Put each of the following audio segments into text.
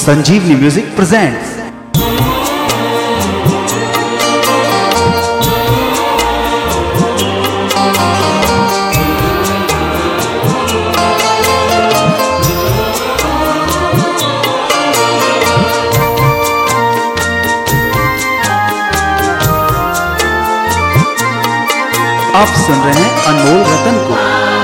संजीवनी music presents. आप सुन रहे हैं अनमोल रतन को।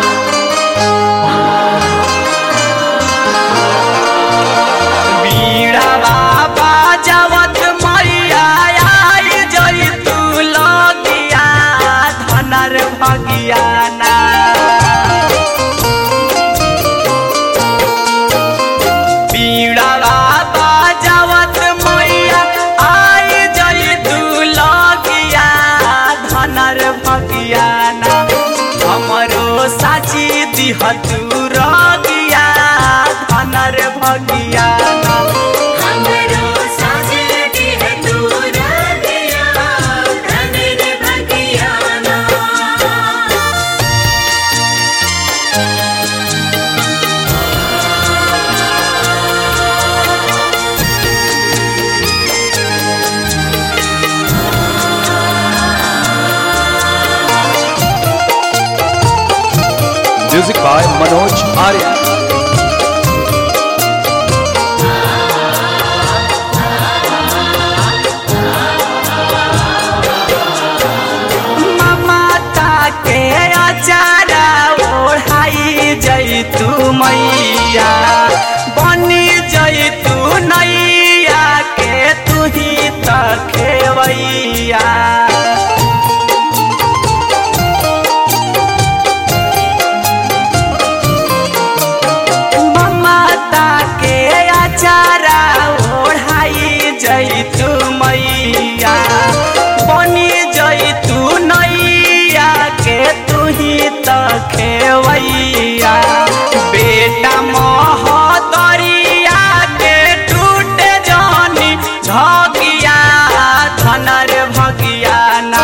हतू रगिया धनर भगियाना हमरो साजे दिहतू रगिया धनर भगियाना। Music by Manoj Arya. ममता के अचारा ओढ़ाई जैतू मैया बनी जैतू नैया के तू ही त खेवैया। जैतू मैया बनी जैतू नैया के तू ही त खेवैया। बेटा महतरिया के टूटे जानी झगिया धनर भगियाना।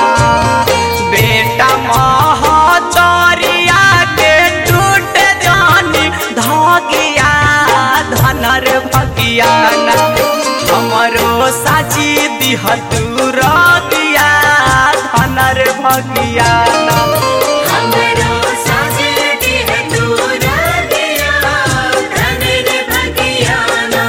बेटा महतरिया के टूटे जानी धगिया धनर भगियाना। हमरो साजी दिहतू रगिया धनर भगियाना। हमरो साजे दिहतू रगिया धनर भगियाना।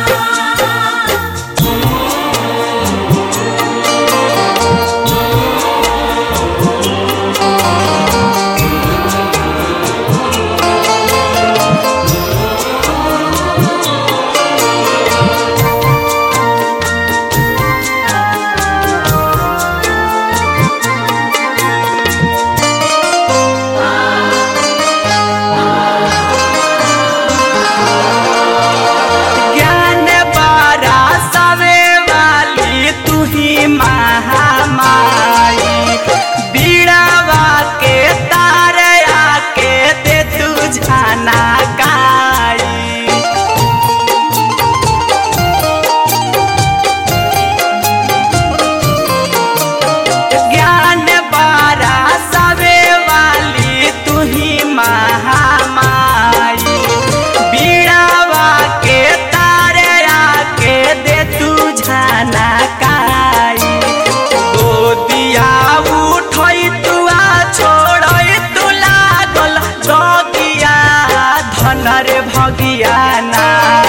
भगियाना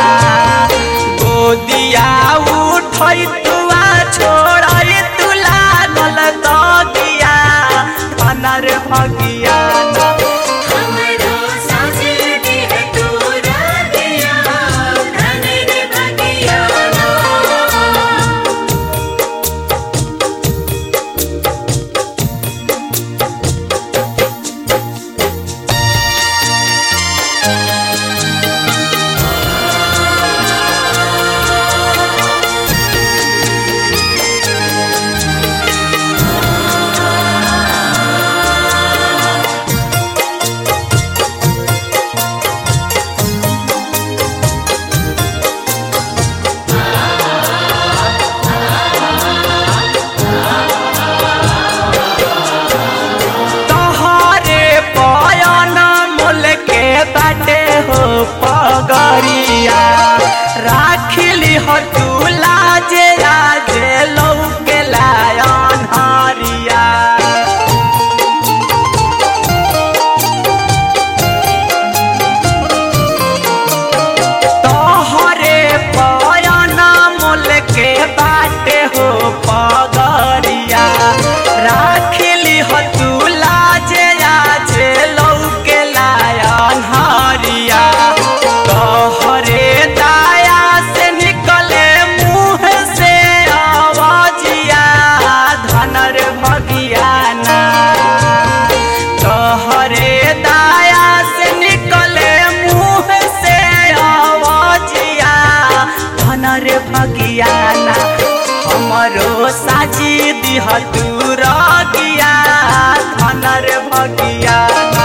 गोदिया उठई तुआ छोड़ई तू लागल दगिया धनर भगियाना। हमरो साजे दिहतू रगिया धनर भगियाना। बाटे हो पगरिया राखी तू लाजे राजे लौके लायन हरिया तोहरे पयना मोल के बाटे हो पगरिया राखिली तू लाजे राजे लौके लायन हरिया तोहरे दाया से निकले मुँह से आवाजिया धनर भगियाना तोहरे दाया से निकले मुँह से आवाजिया धनर भगियाना हमरो साजी दिह तू रगिया धनर भगियाना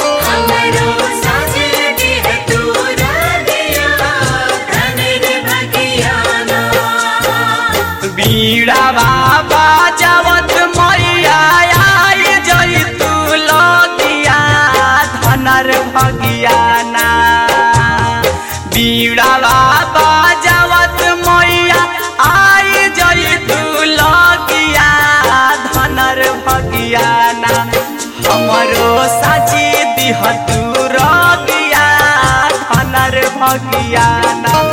बीड़ा बाबा जवत मैया आई जई तू लगिया धनर भगियाना बीड़ा बाबा जवत मैया आई जई तू लगिया धनर भगियाना हमरो साजी दिह तू रगिया धनर भगियाना